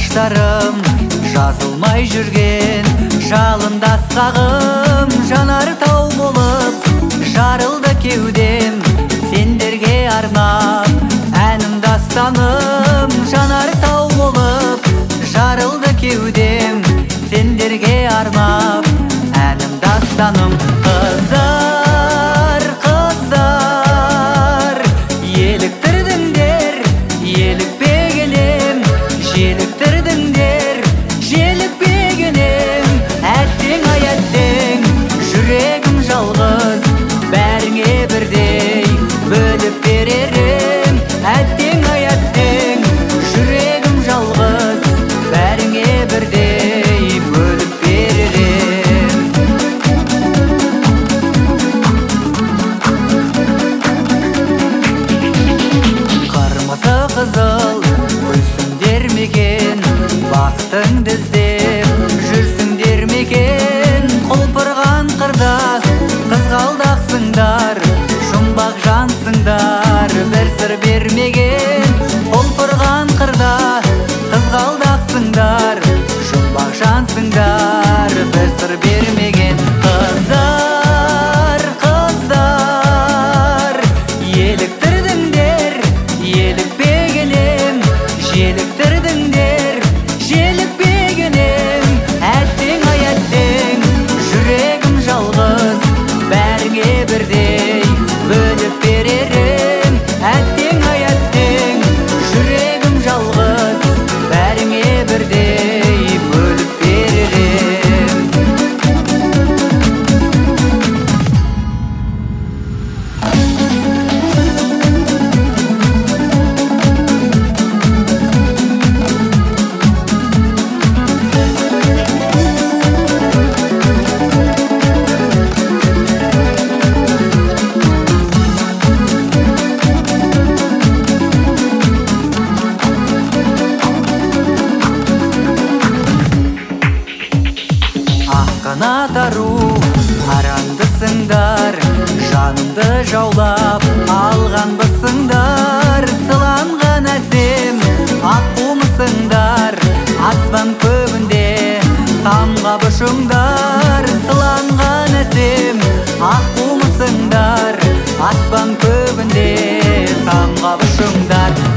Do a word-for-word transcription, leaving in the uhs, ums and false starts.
жолдаштарым, жазылмай жүрген жалында сағым, жанар тау болып жарылды кеудем, сендерге арнап әнім дастаным. Жанар тау болып жарылды кеудем, сендерге арнап әнім дастаным. Қыздар, қыздар, еліктірдіңдер, елікпегенем, желіктірдіңдер, желікпегенем. Әттең ай әттең, жүрегім жалғыз, бәріңе бірдей бөліп берерім. Әттең ай әттең, жүрегім жалғыз, бәріңе бірдей бөліп берерім. Қырмызы қызыл гүлсіңдер мекен, бақытыңды іздеп жүрсіңдер мекен. Құлпырған қырда қызғалдақсыңдар, жұмбақ жансыңдар, бір сыр бермеген. Құлпырған қырда қызғалдақсыңдар, жұмбақ жансыңдар, бір сыр бермеген. Қыздар, қыздар, еліктірдіңдер, елікпегенем, желіктірдіңдер, желікпегенем. Әттең ай әттең, жүрегім жалғыз, бәріңе бірдей бөліп берерім. Әттең ай әттең, жүрегім жалғыз, бәріңе бірдей бөліп берерім. Қанат ару арандысыңдар, жанымды жаулап алғанбысыңдар. Сыланған әсем ақ қумысыңдар, аспан көбінде самғап ұшыңдар. Сыланған әсем ақ қумысыңдар, аспан көбінде самғап ұшыңдар.